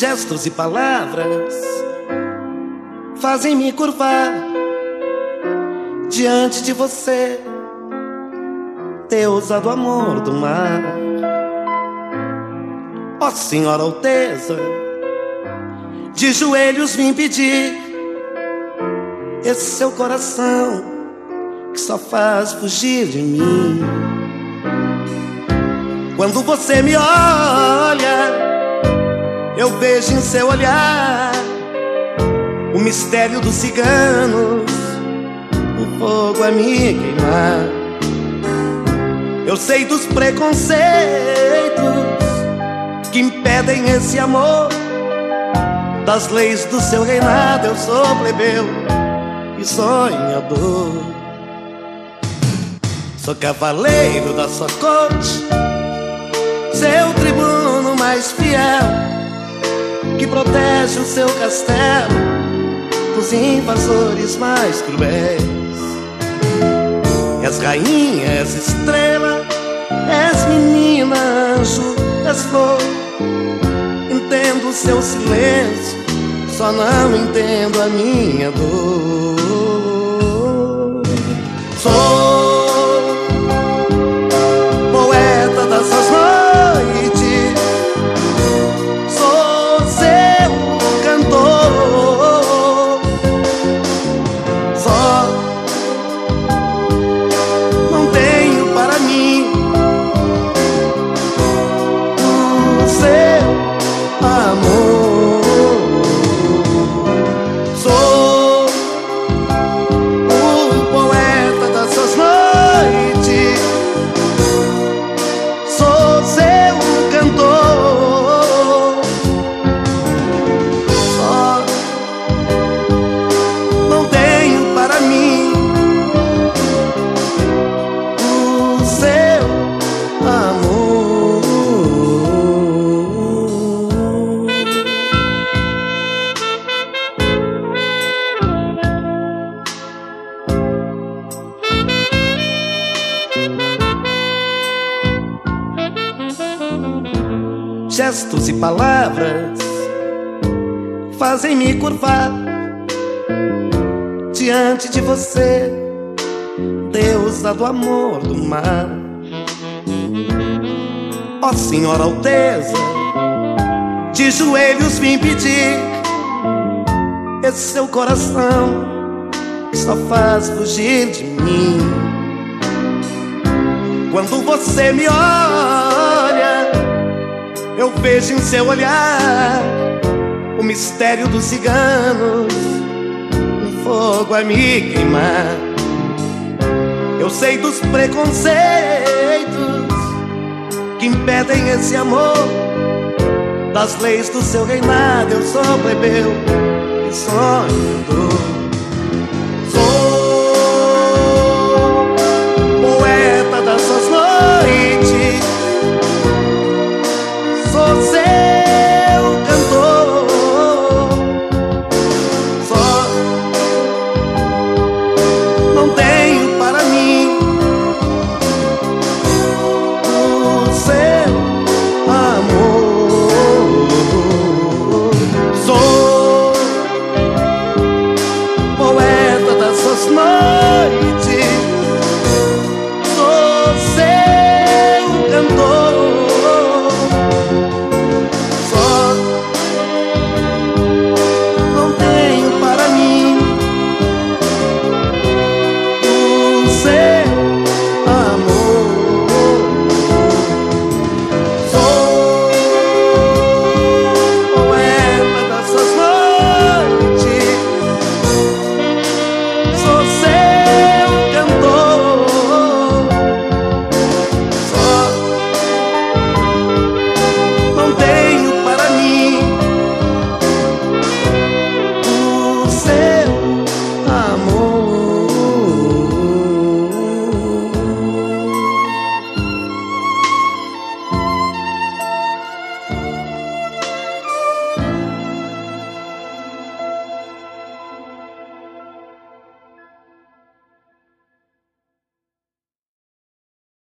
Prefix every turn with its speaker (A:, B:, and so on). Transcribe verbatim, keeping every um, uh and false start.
A: Gestos e palavras fazem me curvar diante de você, deusa do amor do mar. Ó Senhora Alteza, de joelhos vim pedir esse seu coração que só faz fugir de mim. Quando você me olha, eu vejo em seu olhar o mistério dos ciganos, o fogo a me queimar. Eu sei dos preconceitos que impedem esse amor, das leis do seu reinado eu sou plebeu e sonhador. Sou cavaleiro da sua corte, seu tribuno mais fiel, que protege o seu castelo dos invasores mais cruéis. És rainha, és estrela, és menina, anjo, és flor. Entendo o seu silêncio, só não entendo a minha dor. Sou poeta dessas noites, sou seu cantor. Só não tenho para mim o seu amor. Sou o poeta dessas noites, sou seu cantor. Só não tenho para mim o seu amor. Gestos e palavras fazem me curvar diante de você, deusa do amor do mar. Ó Senhora Alteza, de joelhos vim pedir esse seu coração que só faz fugir de mim. Quando você me olha, eu vejo em seu olhar o mistério dos ciganos, um fogo a me queimar. Eu sei dos preconceitos que impedem esse amor, das leis do seu reinado eu sou plebeu e sonhador.